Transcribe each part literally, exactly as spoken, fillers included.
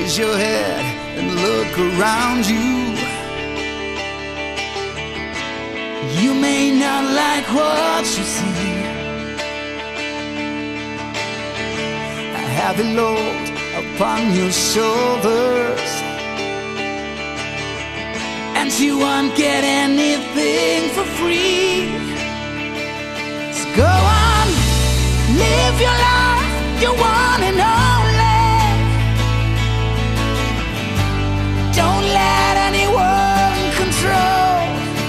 raise your head and look around you. You may not like what you see. A heavy load upon your shoulders, and you won't get anything for free. So go on, live your life, your one and only. Don't let anyone control.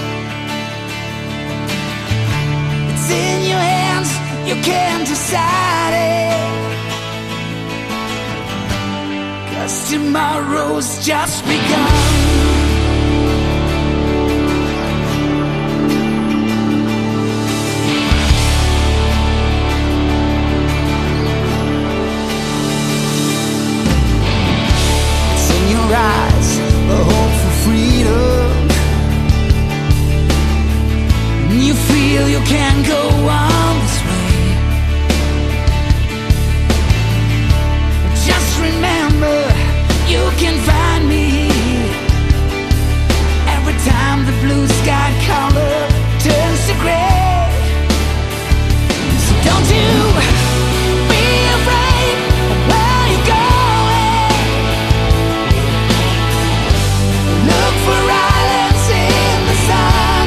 It's in your hands, you can decide it. 'Cause tomorrow's just begun. Eyes, a hope for freedom. You feel you can't go on this way. Just remember, you can find me every time the blue sky color turns to gray. So don't you be afraid of where you're going. Look for islands in the sun.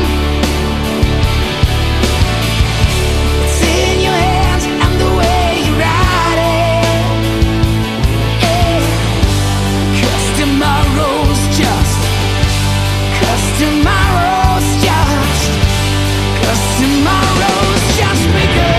It's in your hands and the way you ride it. Yeah. 'Cause tomorrow's just, 'cause tomorrow's just, 'cause tomorrow's just begun.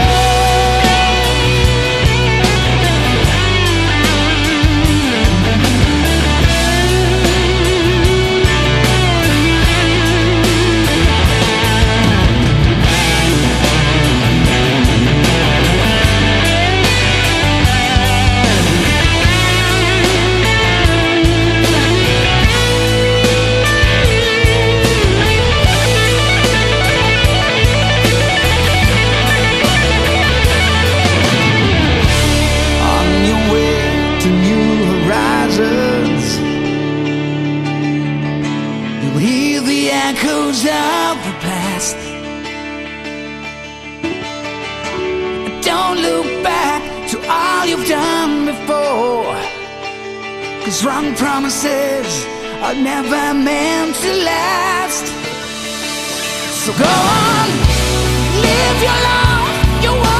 Echoes of the past. Don't look back to all you've done before, 'cause wrong promises are never meant to last. So go on, live your life, your